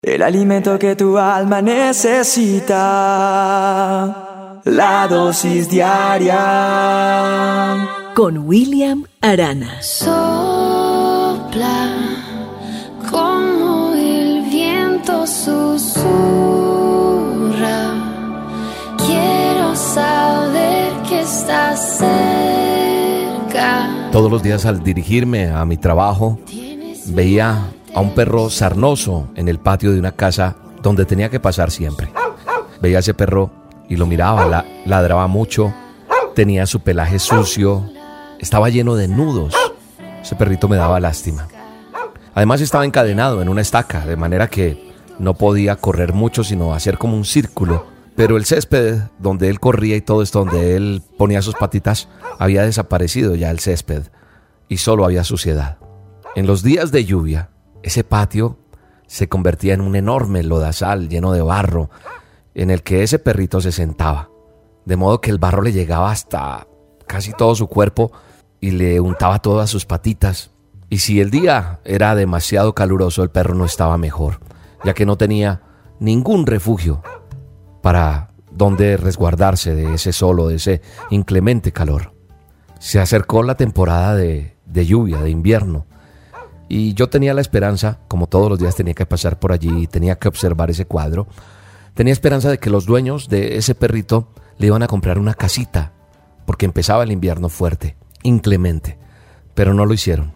El alimento que tu alma necesita, la dosis diaria. Con William Arana. Sopla como el viento susurra. Quiero saber que estás cerca. Todos los días al dirigirme a mi trabajo, veía a un perro sarnoso en el patio de una casa donde tenía que pasar siempre. Veía a ese perro y lo miraba, ladraba mucho, tenía su pelaje sucio, estaba lleno de nudos. Ese perrito me daba lástima. Además estaba encadenado en una estaca, de manera que no podía correr mucho sino hacer como un círculo. Pero el césped donde él corría y todo esto, donde él ponía sus patitas, había desaparecido ya el césped y solo había suciedad. En los días de lluvia, ese patio se convertía en un enorme lodazal lleno de barro en el que ese perrito se sentaba, de modo que el barro le llegaba hasta casi todo su cuerpo y le untaba todas sus patitas. Y si el día era demasiado caluroso, el perro no estaba mejor, ya que no tenía ningún refugio para donde resguardarse de ese sol o de ese inclemente calor. Se acercó la temporada de lluvia, de invierno, y yo tenía la esperanza, como todos los días tenía que pasar por allí, tenía que observar ese cuadro, tenía esperanza de que los dueños de ese perrito le iban a comprar una casita, porque empezaba el invierno fuerte, inclemente, pero no lo hicieron.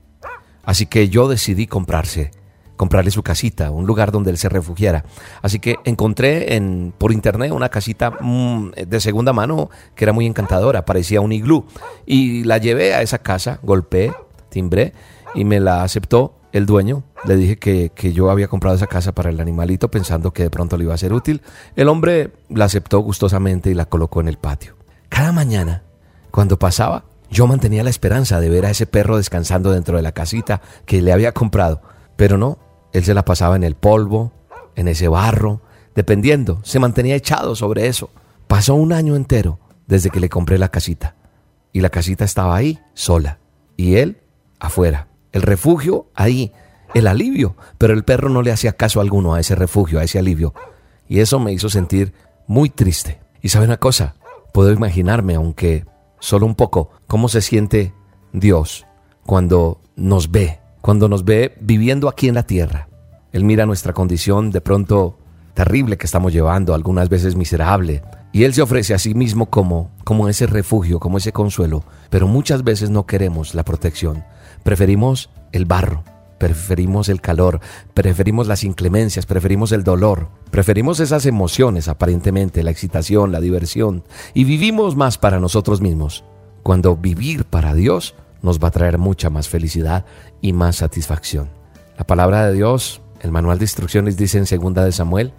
Así que yo decidí comprarle su casita, un lugar donde él se refugiara. Así que encontré por internet una casita de segunda mano que era muy encantadora, parecía un iglú, y la llevé a esa casa, golpeé, timbré, y me la aceptó el dueño. Le dije que yo había comprado esa casa para el animalito pensando que de pronto le iba a ser útil. El hombre la aceptó gustosamente y la colocó en el patio. Cada mañana, cuando pasaba, yo mantenía la esperanza de ver a ese perro descansando dentro de la casita que le había comprado. Pero no, él se la pasaba en el polvo, en ese barro, dependiendo, se mantenía echado sobre eso. Pasó un año entero desde que le compré la casita. Y la casita estaba ahí, sola, y él afuera. El refugio ahí, el alivio, pero el perro no le hacía caso alguno a ese refugio, a ese alivio. Y eso me hizo sentir muy triste. Y ¿sabe una cosa? Puedo imaginarme, aunque solo un poco, cómo se siente Dios cuando nos ve viviendo aquí en la tierra. Él mira nuestra condición de pronto terrible que estamos llevando, algunas veces miserable, y Él se ofrece a sí mismo como ese refugio, como ese consuelo. Pero muchas veces no queremos la protección. Preferimos el barro, preferimos el calor, preferimos las inclemencias, preferimos el dolor, preferimos esas emociones aparentemente, la excitación, la diversión, y vivimos más para nosotros mismos, cuando vivir para Dios nos va a traer mucha más felicidad y más satisfacción. La palabra de Dios, el manual de instrucciones, dice en 2 de Samuel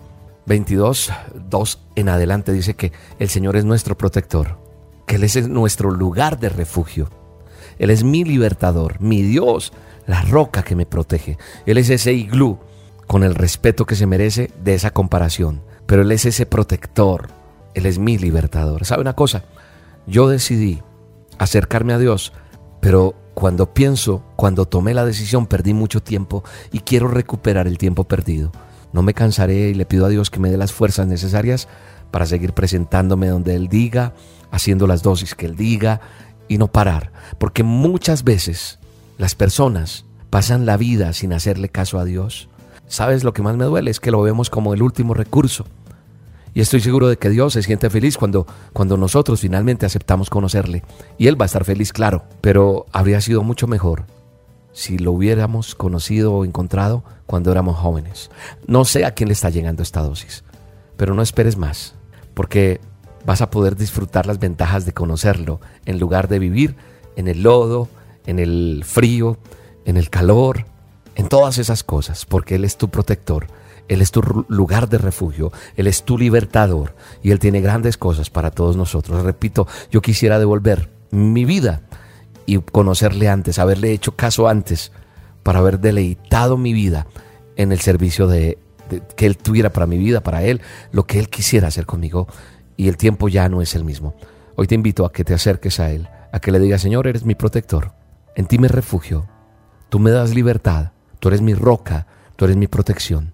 22:2 en adelante, dice que el Señor es nuestro protector, que Él es nuestro lugar de refugio. Él es mi libertador, mi Dios, la roca que me protege. Él es ese iglú con el respeto que se merece de esa comparación, pero Él es ese protector, Él es mi libertador. ¿Sabe una cosa? Yo decidí acercarme a Dios, pero cuando tomé la decisión, perdí mucho tiempo y quiero recuperar el tiempo perdido. No me cansaré y le pido a Dios que me dé las fuerzas necesarias para seguir presentándome donde Él diga, haciendo las dosis que Él diga y no parar. Porque muchas veces las personas pasan la vida sin hacerle caso a Dios. ¿Sabes lo que más me duele? Es que lo vemos como el último recurso. Y estoy seguro de que Dios se siente feliz cuando nosotros finalmente aceptamos conocerle. Y Él va a estar feliz, claro. Pero habría sido mucho mejor si lo hubiéramos conocido o encontrado cuando éramos jóvenes. No sé a quién le está llegando esta dosis, pero no esperes más, porque vas a poder disfrutar las ventajas de conocerlo en lugar de vivir en el lodo, en el frío, en el calor, en todas esas cosas, porque Él es tu protector. Él es tu lugar de refugio, Él es tu libertador y Él tiene grandes cosas para todos nosotros. Repito, yo quisiera devolver mi vida y conocerle antes, haberle hecho caso antes, para haber deleitado mi vida en el servicio de que Él tuviera para mi vida, para Él, lo que Él quisiera hacer conmigo, y el tiempo ya no es el mismo. Hoy te invito a que te acerques a Él, a que le digas: Señor, eres mi protector, en ti me refugio, tú me das libertad, tú eres mi roca, tú eres mi protección.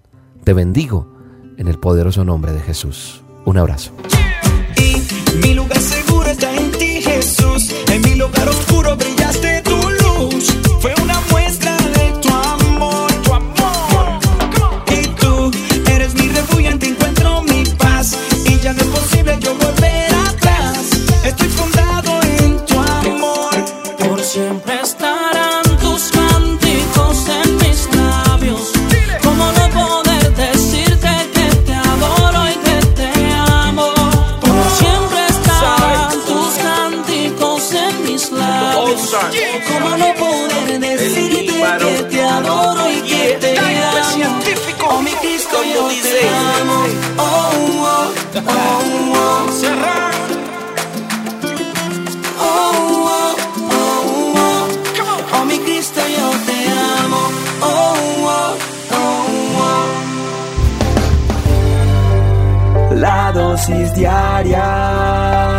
Te bendigo en el poderoso nombre de Jesús. Un abrazo. Y mi lugar seguro está en ti, Jesús. En mi lugar oscuro brillaste tu luz. Fue una muestra de tu amor, tu amor. Y tú eres mi refugio, en ti encuentro mi paz. Y ya no es posible yo volver atrás. Estoy fundado en tu amor. Por siempre estarán tus cánticos en mis labios. ¿Cómo no poder decirte que te adoro y que te amo? Por siempre estarán tus cánticos en mis labios. ¿Cómo no poder decirte que te adoro y que te amo? Oh, mi Cristo, yo te amo. Oh, oh, oh, oh. Oh, mi Cristo, yo te amo. Oh, oh, oh, oh. La dosis diaria